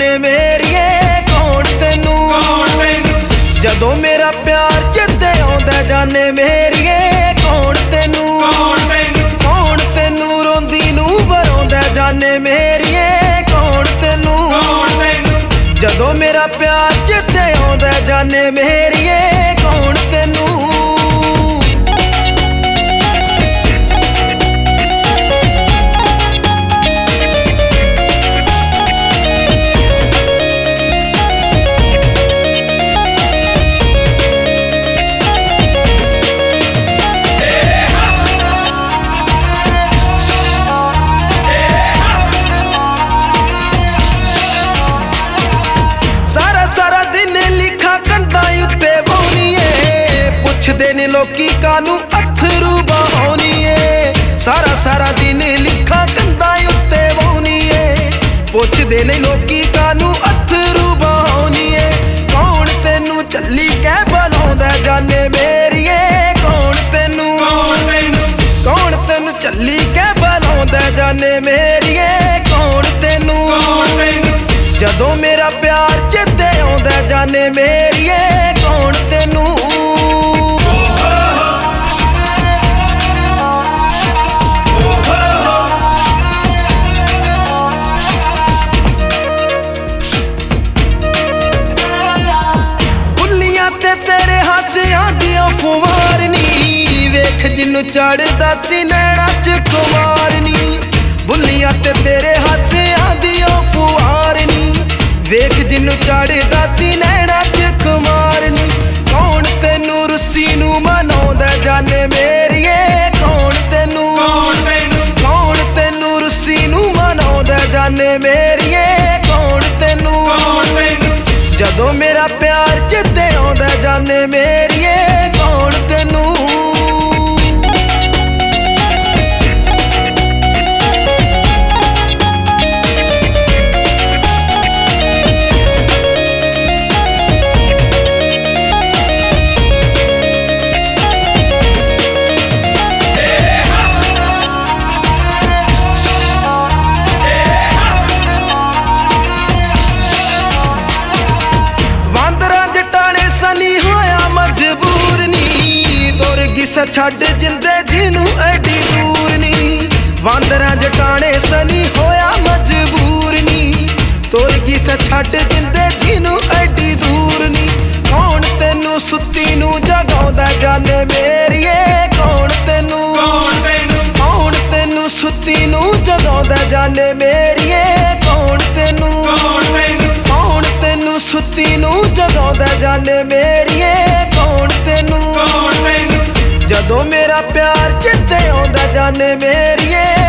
जाने मेरिए कौन तेनू जदों मेरा प्यार चित्ते आउंदा जाने मेरिए कौन तेनू रोंदी नू वराउंदा जाने मेरिए कौन तेनू जदों मेरा प्यार चित्ते आउंदा जाने मेरिए कौन तेनू पुछदे ने लोकी कानू अथरू बहाउनीए सारा दिन लिखा कंधा उत्ते बहाउनीए पुछदे ने लोकी कानू अथरू बहाउनीए कौन तेनू चली कै बुलाउंदा जाने मेरिए कौन तेनू चली कै बुलाउंदा जाने मेरिए कौन तेनू जदों मेरा प्यार चित्ते आउंदा जाने मेरिए कौन तेनू तेरे हासियां दियां फुवारनी वेख जिन्नू चढ़दा सी नैना च खुमारनी बुल्लियां ते तेरे हासियां दियां फुवारनी वेख जिन्नू चढ़दा सी नैना च खुमारनी कौन तेनू रुस्सी नू मनाउंदा जाने मेरिए कौन तेनू रुस्सी नू मनाउंदा जाने मेरिए कौन तेनू जदों मेरा प्यार चित्ते आउंदा जाने मेरिए कौन तेनू छड़ जिंदे जिनू एडी दूर नी वांदरां जटाने सनी होया मजबूर नी तोर गिस छड़ जिंदे जिनू एडी दूर नी कौन तेनू सुत्ती नू जगाउंदा जाने मेरिए कौन तेनू सुत्ती नू जगाउंदा जाने मेरिए कौन तेनू सुत्ती नू जगाउंदा जाने मेरिए कौन तेनू जदों मेरा प्यार चित्ते आउंदा जाने मेरिए